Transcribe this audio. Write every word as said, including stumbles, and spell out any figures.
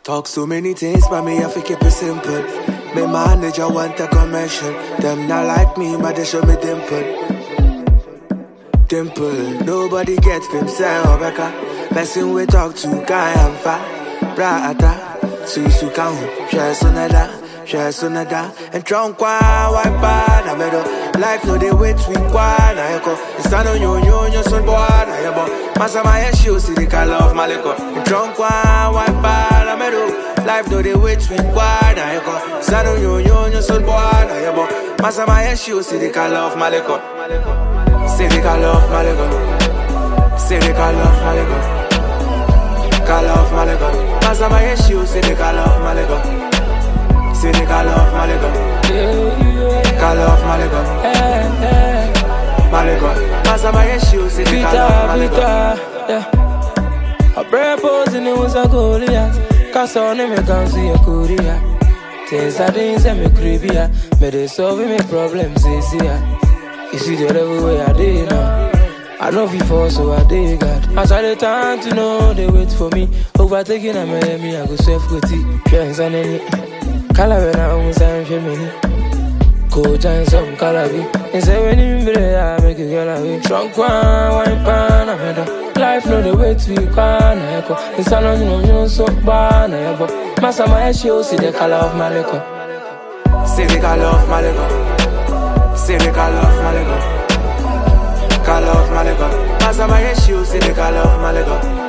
Talk so many things, but me have to keep it simple. Me manager want a commercial. Them not like me, but they show me dimple. Dimple, nobody gets himself, Becca. Person we talk to, guy and fat. Brata, Susu Kahu, share sonada, share sonada. And trunk kwa, wipe bad, I medo. Life no they wait, we kwa, na yako. It's on yo yo yo son boy, na yabo. Masa my issue, see the color of Maleko. And trunk kwa, wipe bad, I medo. Life no they wait, we kwa, na yako. It's on yo yo yo son boy, na yabo. Masa my issue, see the color of Maleko. See the color of Maleko. See the color of Maleko. Color of Malego. Masa my issue, see the color of Malego. See the color of Malego. Color of Malego. Malego. Masa my issue, see the color of Malego. Yeah. A prayer posing it was a Goliath. Cause on him, I can't see a Korea. Things I didn't say me creepy. Me they solve me problems easier. You see the level way I did now. I know before, so I dig God. As I the time to know, they wait for me. Overtaking a Miami, I go self go tea. Parents and any color when I almost am feminine. Go giant some color be. And say when you be there, I make a girl away. Trunk one, wine pan, I'm head. Life no the way to you can echo. It's a long you know so bad, I ever. Massa my show, see the color of my liquor. See the color of my liquor. See the color of my liquor. Color of Malego. Masa my issue, see the color of Malego.